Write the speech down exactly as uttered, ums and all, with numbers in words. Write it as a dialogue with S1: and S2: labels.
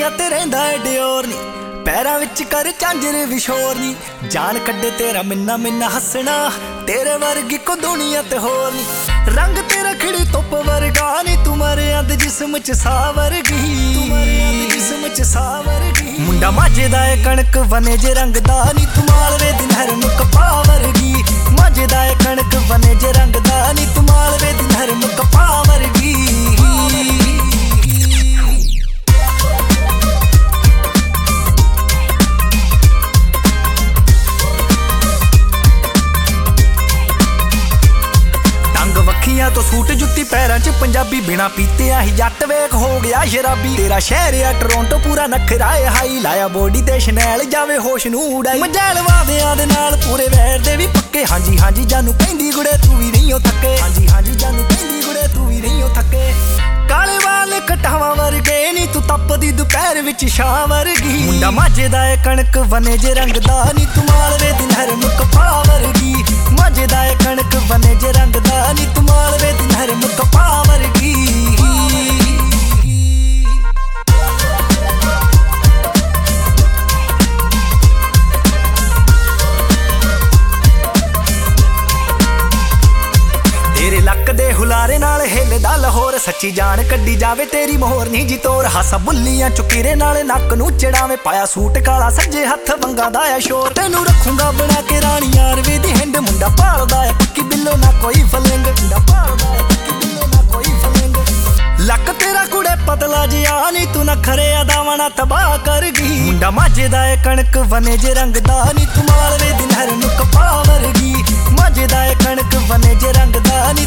S1: ਆ ते रहिंदा है डियोर नी पैरां विच कर झांजर भी शोर नी जान कड्डे तेरा मिन्ना मिन्ना हसना तेरे वर्गी को दुनिया ते होर नी रंग तेरा खिड़ी धुप वर्गा नी तू मरिया दे जिस्म च सा वर्गी तू मरिया दे जिस्म च सा वर्गी मुंडा माझे दा ए कणक वने जे रंग दा नी तू मालवे दी नरम कपा वर्गी माझे दा ए कणक वने जे रंग दा नी तू मालवे दी नरम कपा वर्गी तो सूट जुत्ती पैरां च पंजाबी बिना पीते ही जट वेख हो गया शराबी तेरा शहर आ टोरंटो पूरा नखरा है हाई लाया बॉडी ते शनैल जावे होश नू उड़ाई मजैल वादियां दे नाल पूरे वैर दे भी पक्के हांजी हांजी जानू कहंदी गुड़े तू भी नहीं हो थके हांजी हांजी जानू कहंदी गुड़े तू भी नहीं हो थके काले वाल कटावा वर्गे नी तू तपदी दोपहर विच छां वर्गी मुंडा माझे दा ए कणक वने जे रंग दा नी तू मालवे दी नरम कपा वर्गी माझे दा ए कणक वने जे रंग दा नी तू मालवे दी नरम कपा वर्गी तेरे लक दे हुलारे नाल हिलदा लाहौर सच्ची जान कड्डी जावे तेरी मोहर नी जी तोर हासा बुल्लियां चुकीरे नाल नक नू चढ़ावे पाया सूट काला सज्जे हथ वंगा दा है शोर तेनू रखूंगा बना के रानी यार वे दी हिंड मुंडा पालदा है पक्की बिल्लो ना कोई फलिंग मुंडा पालदा है पक्की बिल्लो ना कोई फलिंग लक तेरा कुड़े पतला जिया नी तू ना खरे अदावना तबाह कर गई मुंडा माझे दा ए कणक वने जे रंग दा नी तू मालवे दी नरम कपा वर्गी माझे दा ए कणक वने जे रंग दा नी